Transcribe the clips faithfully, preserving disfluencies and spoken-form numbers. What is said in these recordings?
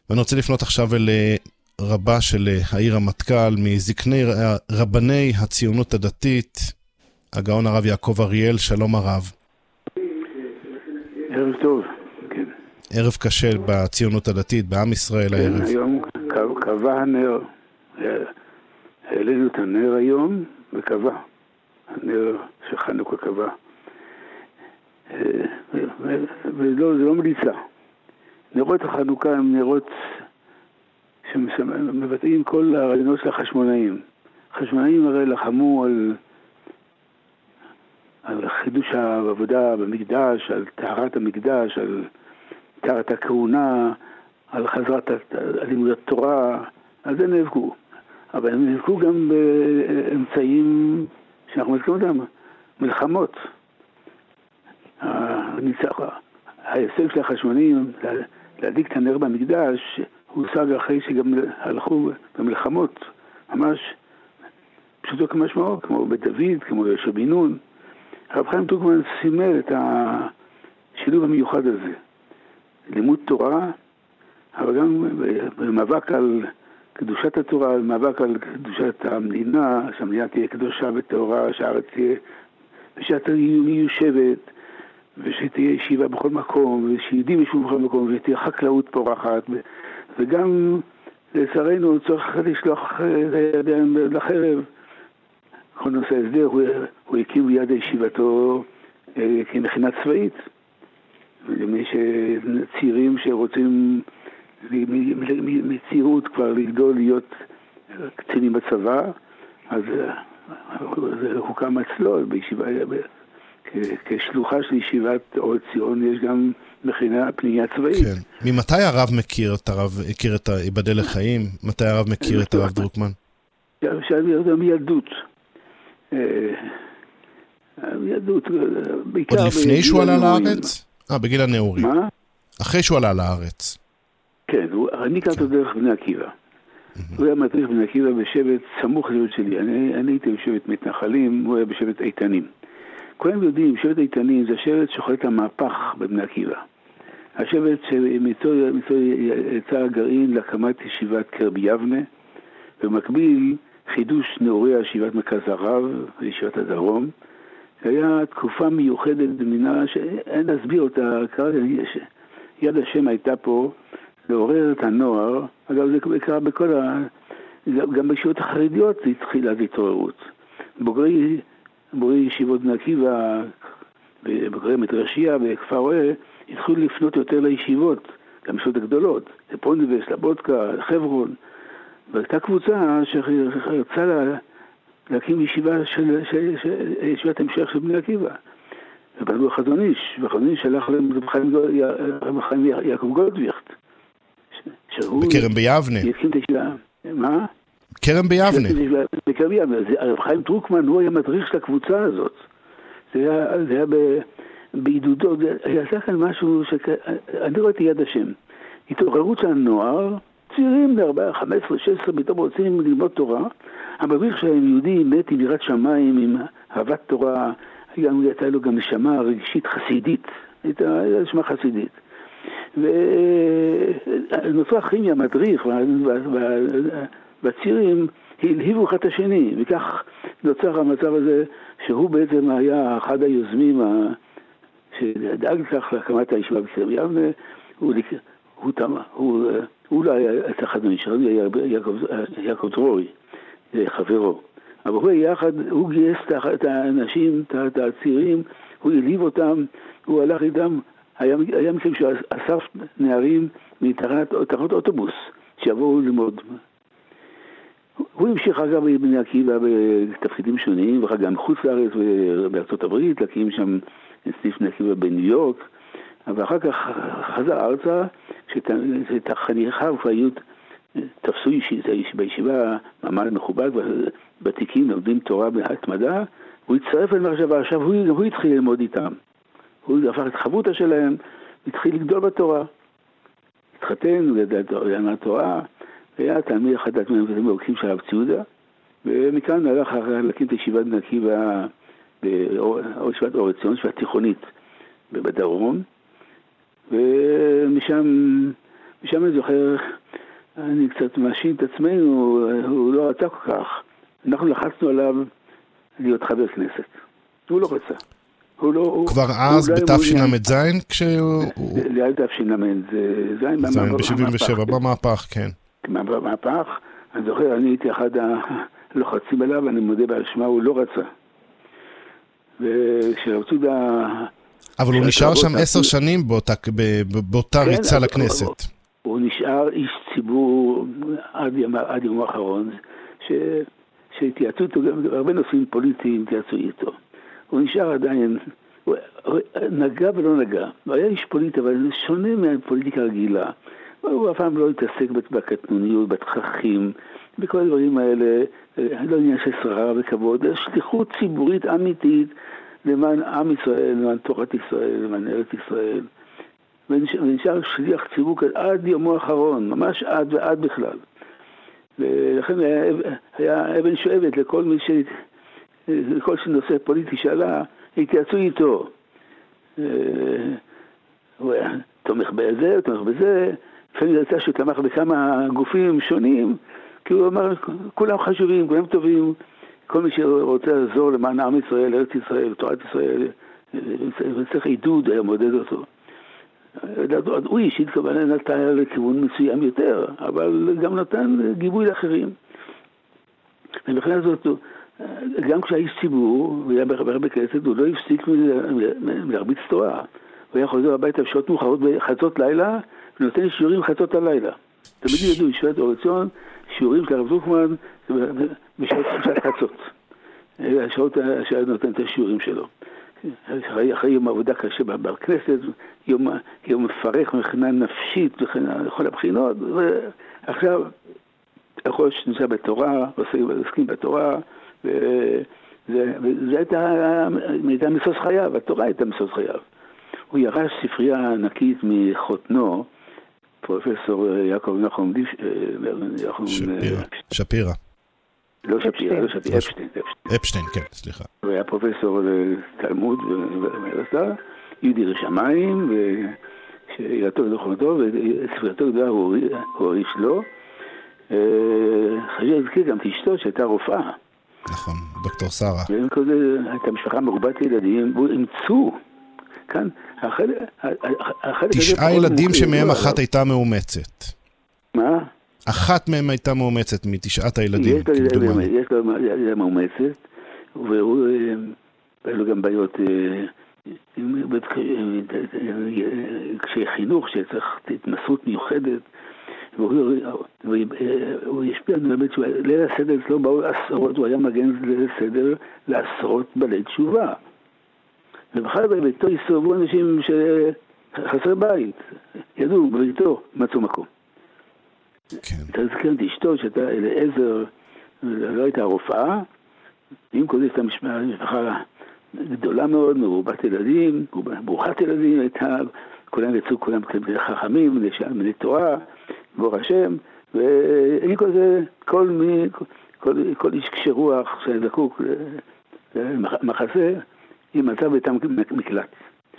ואני רוצה לפנות עכשיו אל רבה של העיר המטכ"ל, מזקני רבני הציונות הדתית, הגאון הרב יעקב אריאל. שלום הרב. ערב טוב. כן. ערב קשה בציונות הדתית, בעם ישראל כן, הערב. היום קבע הנר, העלינו את הנר היום וקבע, הנר של חנוכה קבע. ולא, זה לא מליצה. נרות החנוכה הם נרות שמבטאים כל הרעיונות של החשמונאים. החשמונאים הרי לחמו על, על חידוש העבודה במקדש, על טהרת המקדש, על טהרת הכהונה, על חזרת לימוד התורה, על זה נאבקו. אבל הם נאבקו גם באמצעים שאנחנו מזכירים אותם, מלחמות. ההישג של החשמונאים להדליק את הנר במקדש הוא הושג אחרי שגם הלכו במלחמות, ממש פשוטו כמשמעו, כמו בדוד, כמו יהושע בן נון. הרב חיים דרוקמן סימל את השילוב המיוחד הזה, לימוד תורה, אבל גם במאבק על קדושת התורה, במאבק על קדושת המדינה, שהמדינה תהיה קדושה וטהורה, שהארץ תהיה, ושאתה מיושבת, ושתהיה ישיבה בכל מקום, ושיהודים ישבו בכל מקום, ותהיה חקלאות פורחת, וגם לצערנו צריך לשלוח ידיים לחרב. כל נושא הסדר, הוא, הוא הקים ביד ישיבתו אה, כמכינה צבאית. ומי שצעירים שרוצים מצעירות כבר לגדול להיות קצינים בצבא, אז זה הוקם אצלו בישיבה, כשלוחה של ישיבת אור ציון יש גם מכינה פנייה צבאית. כן. ממתי הרב מכיר את הרב, הכיר את היבדל לחיים? מתי הרב מכיר את הרב דרוקמן? שאלתי אותו מילדות. מילדות, בעיקר... עוד לפני שהוא עלה לארץ? אה, בגיל הנעורים. מה? אחרי שהוא עלה לארץ. כן, אני הכרתי דרך בני עקיבא. הוא היה מדריך בני עקיבא בשבט סמוך לשבט שלי. אני הייתי בשבט מתנחלים, הוא היה בשבט איתנים. כולם יודעים, שבט איתנים זה השבט שחולט המהפך בבני עקיבא. השבט שמצוא יצא הגרעין להקמת ישיבת קרבי יבנה, ובמקביל חידוש נעורי ישיבת מרכז הרב וישיבת הדרום. היה תקופה מיוחדת במינה שאין להסביר אותה, יד השם הייתה פה לעורר את הנוער. אגב, זה קרה בכל ה... גם בישיבות החרדיות זה התחיל אז התעוררות. בוגרי... בוגרי ישיבות בני עקיבא ובוגרי מדרשייה וכפר רואה התחילו לפנות יותר לישיבות, גם ישיבות הגדולות, לפונדבס, לבודקה, לחברון, והייתה קבוצה שרצה לה, להקים ישיבה של, של, של ישיבת המשך של בני עקיבא. ובנו החזון איש, והחזון איש הלך לרב חיים יעקב גולדוויכט. בכרם ביבנה. יקים את הישיבה. מה? כרם ביבנה. בכרם ביבנה. הרב חיים דרוקמן הוא היה מדריך של הקבוצה הזאת. זה היה, זה היה בעידודו. היה כאן משהו שאני רואה את יד השם. התעוררות של הנוער, צעירים ל-ארבע, חמש עשרה, שש עשרה, פתאום רוצים ללמוד תורה. המדריך שלהם יהודי מת עם יראת שמיים, עם אהבת תורה. הייתה לו גם נשמה רגשית חסידית. הייתה נשמה חסידית. ונוצרה כימיה, מדריך, והצעירים הלהיבו אחד את השני, וכך נוצר המצב הזה שהוא בעצם היה אחד היוזמים שדאג לכך להקמת הישיבה בכרם יבנה. הוא לא היה את החזון איש, יעקב דרורי, חברו. אבל הוא יחד, הוא גייס את האנשים, את הצעירים, הוא הלהיב אותם, הוא הלך איתם. היה, היה מקרים שאסף נערים מתחנת אוטובוס שיבואו ללמוד. הוא המשיך אגב בבני עקיבא בתפקידים שונים, ואחר גם חוץ לארץ בארצות הברית, להקים שם סניף בני עקיבא בניו יורק, ואחר כך חזר ארצה, שאת החניכיו היו תפסו בישיבה מעמד מכובד, ובתיקים לומדים תורה בהתמדה, הוא הצטרף אל מחשבה, עכשיו הוא, הוא התחיל ללמוד איתם. הוא הפך את חברותא שלהם, התחיל לגדול בתורה. התחתן, הוא למד תורה, והיה תלמיד אחד התלמידים המאורכים של הרב ציודה, ומכאן הלך להקים את ישיבת בני עקיבא, ישיבת אור ציון, ישיבה תיכונית בדרום, ומשם, משם אני זוכר, אני קצת מאשים את עצמנו, הוא לא רצה כל כך. אנחנו לחצנו עליו להיות חבר כנסת. הוא לא רצה. הוא לא, כבר הוא, אז הוא בתשל"ז כשהוא... ליד תשל"ז. ב-שבעים ושבע, במהפך, כן. במהפך. אני זוכר, אני הייתי אחד הלוחצים עליו, אני מודה באשמה, הוא לא רצה. וכשרצו ד... אבל הוא נשאר שם עשר שנים באותה, באותה כן, ריצה לכנסת. הוא, הוא נשאר איש ציבור עד יום, עד יום האחרון, ש, שהתייעצו איתו, הרבה נושאים פוליטיים התייעצו איתו. הוא נשאר עדיין, הוא, הוא נגע ולא נגע. הוא היה איש פוליטי, אבל שונה מהפוליטיקה רגילה. הוא אף פעם לא התעסק בקטנוניות, בתככים, בכל הדברים האלה, לא עניין של שררה וכבוד, שליחות ציבורית אמיתית, למען עם ישראל, למען תורת ישראל, למען ארץ ישראל. ונשאר שליח ציבור עד יומו האחרון, ממש עד ועד בכלל. ולכן היה, היה אבן שואבת לכל מי ש... לכל שנושא פוליטי שעלה, התייעצו איתו. הוא היה תומך בזה, תומך בזה, לפעמים זה יצא שתמך בכמה גופים שונים, כי הוא אמר, כולם חשובים, כולם טובים, כל מי שרוצה לעזור למען עם ישראל, ארץ ישראל, תורת ישראל, וצריך עידוד, היה מודד אותו. הוא אישית כמובן נתן לכיוון מסוים יותר, אבל גם נתן גיבוי לאחרים. ולכן הזאת, גם כשהיה איש ציבור, והיה הרבה כנסת, הוא לא הפסיק מלהרביץ תורה. הוא היה חוזר הביתה בשעות מאוחרות בחצות לילה, ונותן שיעורים חצות הלילה. תמיד ידעו, ישיבת אור עציון, שיעורים של הרב דרוקמן בשעות חצות. השעות שהיה נותן את השיעורים שלו. אחרי, אחרי יום עבודה קשה בכנסת, יום, יום מפרך מבחינה נפשית, לכל הבחינות, ועכשיו, יכול שנמצא בתורה, עוסקים בתורה, וזה הייתה, הייתה מסוס חייו, התורה הייתה מסוס חייו. הוא ירש ספרייה ענקית מחותנו, פרופסור יעקב נחום שפירא. לא שפירא, לא שפירא, אפשטיין. אפשטיין, כן, סליחה. הוא היה פרופסור לתלמוד ומרסה, יהודי רשמיים, שירתו ודוחמתו, וספרייתו גדולה הוא הוריש לו. חשוב להזכיר גם את אשתו שהייתה רופאה. נכון, דוקטור שרה. הייתה משפחה מרובת ילדים, והוא אימצו. כאן, תשעה ילדים שמהם אחת הייתה מאומצת. מה? אחת מהם הייתה מאומצת מתשעת הילדים. יש לו ילדה מאומצת, והוא, היה לו גם בעיות קשי חינוך, שצריך התנסות מיוחדת, והוא השפיע באמת שליל הסדר אצלו באו עשרות, הוא היה מגן ליל הסדר לעשרות בעלי תשובה. ובכלל בביתו הסתובבו אנשים שחסר בית, ידעו, בביתו מצאו מקום. תזכיר את אשתו שהייתה אליעזר, לא הייתה רופאה, עם כל זה הייתה משפחה גדולה מאוד, מרובת ילדים, ברוכת ילדים, הייתה, כולם יצאו, כולם חכמים, מני תורה, בור השם, ועם כל זה, כל מי, כל, כל איש קשה רוח שזקוק למחסה, היא מצא ביתם מקלט.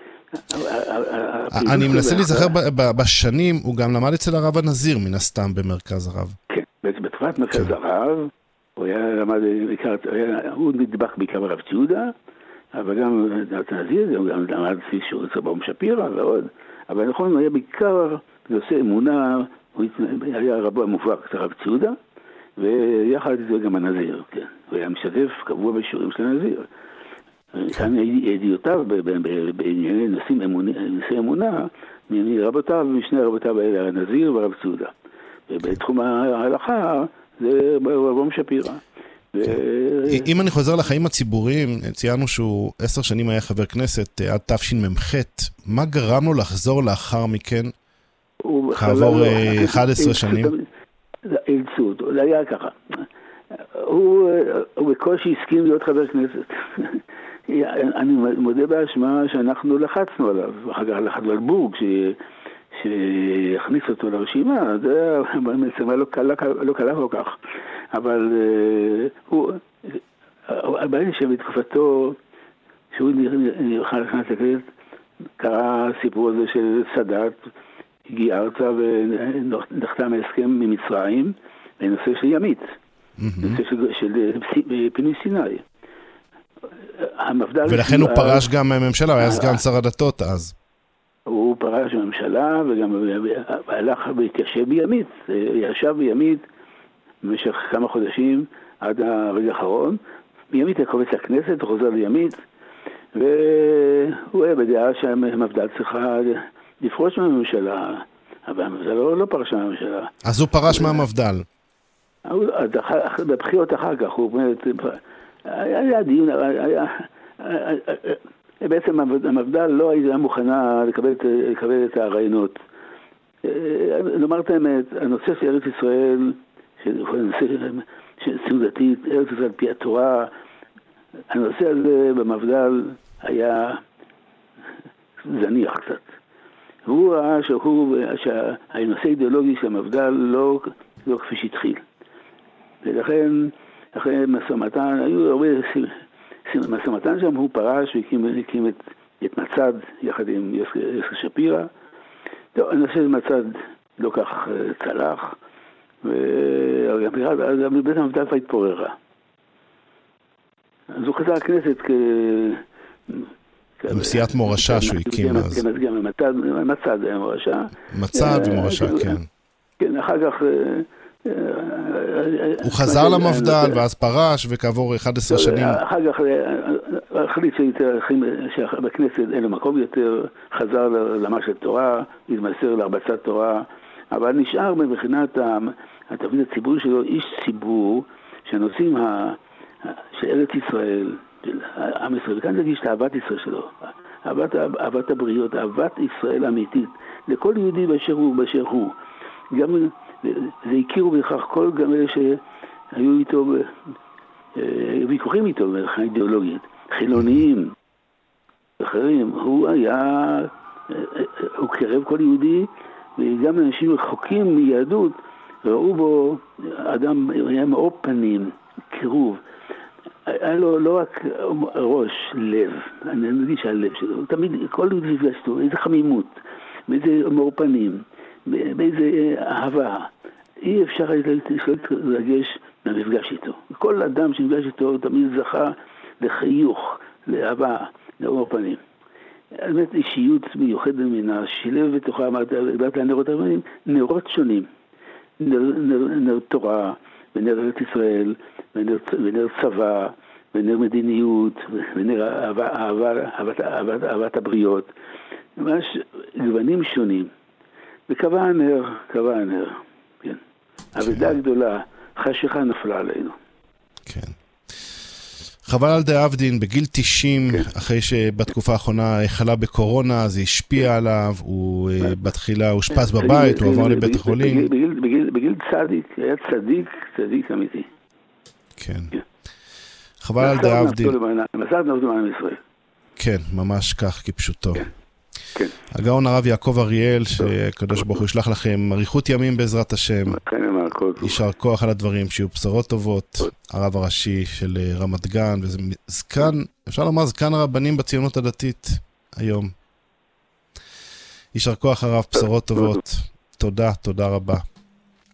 אני מנסה להיזכר בשנים, הוא גם למד אצל הרב הנזיר, מן הסתם, במרכז הרב. כן, בתקופת מרכז הרב, הוא היה למד, הוא נדבק בעיקר ברב ציודה, אבל גם הנזיר, הוא גם למד שיעור אצל באום שפירא ועוד, אבל נכון, הוא היה בעיקר בנושא אמונה, הוא היה רבו המובהק אצל הרב ציודה, ויחד איתו גם הנזיר, כן. הוא היה משתתף קבוע בשיעורים של הנזיר. כאן ידיעותיו בענייני נושאים אמונה, מרבותיו ומשני רבותיו האלה, הנזיר והרב ציודה. ובתחום ההלכה זה רבו שפירא. אם אני חוזר לחיים הציבוריים, ציינו שהוא עשר שנים היה חבר כנסת עד תשמ"ח, מה גרם לו לחזור לאחר מכן, כעבור אחת עשרה שנים? אילצו אותו, זה היה ככה. הוא בקושי הסכים להיות חבר כנסת. אני מודה באשמה שאנחנו לחצנו עליו, אחר כך לחצנו על בורג שהכניס אותו לרשימה, זה בעצם לא קלה כל כך, אבל הוא, הבעיה שבתקופתו, שהוא נכנס לכנסת, קרה הסיפור הזה של סאדאת, הגיע ארצה ונחתם ההסכם ממצרים בנושא של ימית, בנושא של פינוי סיני. ולכן הוא פרש גם מהממשלה, הוא היה סגן שר הדתות אז. הוא פרש מהממשלה וגם הלך והתיישב בימית, ישב בימית במשך כמה חודשים עד הרגע האחרון. בימית הקובץ לכנסת, חוזר לימית, והוא היה בדעה שהמפד"ל צריכה לפרוש מהממשלה, אבל המפד"ל לא, לא פרש מהממשלה. אז הוא פרש מהמפד"ל. בבחירות אחר כך, הוא אומר, היה דיון, היה, בעצם המפד"ל לא הייתה מוכנה לקבל, לקבל את הרעיונות. לומר את האמת, הנושא של ארץ ישראל, הנושא של סעודתית, ארץ ישראל פי התורה, הנושא הזה במפד"ל היה זניח קצת. הוא ראה שהוא, שהנושא האידיאולוגי של המפד"ל לא, לא כפי שהתחיל. ולכן, אחרי מסע-מתן, היו הרבה מסע-מתן שם, הוא פרש והקים את, את מצד יחד עם יוסף שפירא. טוב, הנושא של מצד לא כך צלח, וגם בית המפד"ל כבר התפוררה. אז הוא חזר לכנסת כ... עם סיעת מורשה שהוא הקים אז. גם מצד היה מורשה. מצד ומורשה, כן. כן, אחר כך... הוא חזר למפד"ל ואז פרש וכעבור אחת עשרה שנים. אחר כך החליט שבכנסת אין לו מקום יותר, חזר למה של תורה, התמסר להרבצת תורה, אבל נשאר מבחינת התפקיד הציבורי שלו איש ציבור שהנושאים של ארץ ישראל, עם ישראל, וכאן תגיש את אהבת ישראל שלו, אהבת, אהבת הבריות, אהבת ישראל אמיתית, לכל יהודי באשר הוא, באשר הוא. גם זה הכירו בכך כל גם אלה שהיו איתו, ויכוחים איתו מבחינה אידיאולוגית, חילוניים, אחרים. הוא היה, הוא קרב כל יהודי, וגם אנשים רחוקים מיהדות, ראו בו אדם, היה מאור פנים, קירוב. היה לו לא רק ראש, לב, אני מרגיש שהלב שלו, תמיד, כל יהודי נפגש איתו, איזה חמימות, באיזה מאור פנים, באיזה אהבה. אי אפשר להתרגש מהמפגש איתו. כל אדם שנפגש איתו תמיד זכה לחיוך, לאהבה, לאור פנים. באמת אישיות מיוחדת ממנה, שילב בתוכה, אמרת, הגעת לנרות הרבנים, נרות שונים. נר, נר, נר תורה, ונר ארץ ישראל, ונר, ונר צבא, ונר מדיניות, ונר אהבה, אהבה, אהבת, אהבת, אהבת הבריות. ממש גוונים שונים. וקבע הנר, קבע הנר, כן. אבדה גדולה, חשיכה נפלה עלינו. כן. חבל על דאבדין, בגיל תשעים, אחרי שבתקופה האחרונה חלה בקורונה, זה השפיע עליו, הוא בתחילה הושפץ בבית, הוא עבר לבית החולים. בגיל צדיק, היה צדיק, צדיק אמיתי. כן. חבל על דאבדין. מסר נפתו למען ישראל. כן, ממש כך כפשוטו. כן. כן. הגאון הרב יעקב אריאל, שקדוש ברוך הוא ישלח לכם אריכות ימים בעזרת השם. יישר כוח על הדברים, שיהיו בשורות טובות. הרב הראשי של רמת גן, וזה זקן, אפשר לומר זקן הרבנים בציונות הדתית היום. יישר כוח הרב, בשורות טובות. תודה, תודה רבה.